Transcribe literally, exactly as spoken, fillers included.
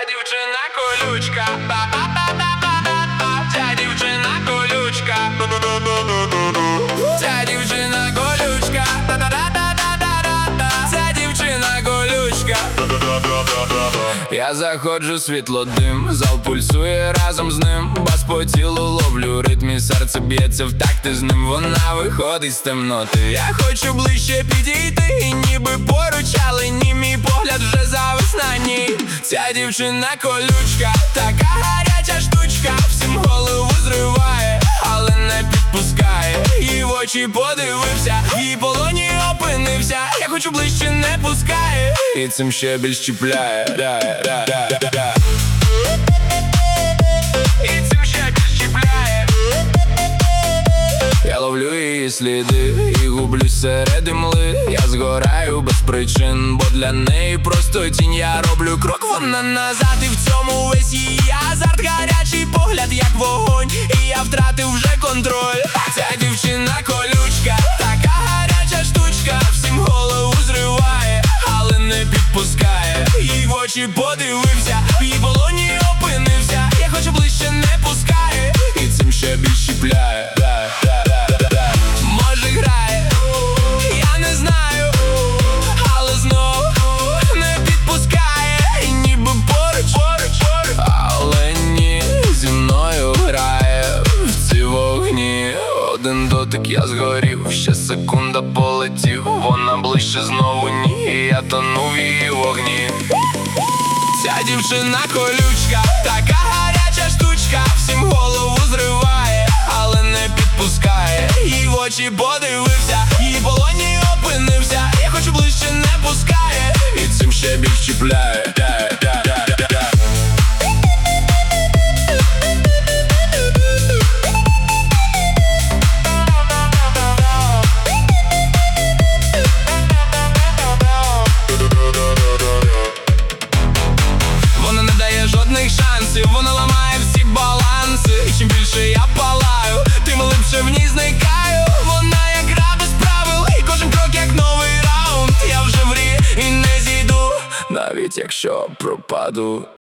дівчина колючка, ця дівчина колючка, ця дівчина колючка, ця дівчина колючка. Я заходжу, світло дим, зал пульсує разом з ним. Бас по тілу ловлю, ритм і серце б'ється в такти з ним. Вона виходить з темноти, я хочу ближче підійти, і ніби поруч, але ні, мій погляд вже завис на ній. Ця дівчина колючка, така гаряча штучка, всім голову зриває, але не підпускає. Її в очі подивився, в її полоні опинився. Я хочу ближче, не пускає, і цим ще більш чіпляє. Да, да, да, да, да. І цим ще більш чіпляє. Я ловлю її сліди і гублюсь серед імли. Я згораю без причин, бо для неї просто тінь. Я роблю крок, вона назад, і в цьому весь її азарт. Гарячий погляд, як вогонь, і я втратив вже контроль. Ця дівчина колючка, така гаряча штучка, всім голову зриває, але не підпускає. Їй в очі подивився, в її полоні опинився. Я хочу ближче, не пускає, і цим ще більш чіпляє. Да, да, да, да, да. Може грає, я не знаю, але знов не підпускає, і ніби поруч, поруч, поруч. Але ні, зі мною грає в ці вогні. Один дотик, я згорів, ще секунда полетів. Вона ближче, знову ні, і я тону в її вогні. Ця дівчина колючка, така гаряча штучка, всім голову зриває, але не підпускає. Їй в очі подивився, в її полоні опинився. Я хочу ближче, не пускає, і цим ще більш чіпляє. Да, да, да, да, да. Вона не дає жодних шансів, вона ламає всі баланси. І чим більше я палаю, тим глибше в ній зникаю. Вона як гра без правил, і кожен крок як новий раунд. Я вже в грі і не зійду, навіть якщо пропаду.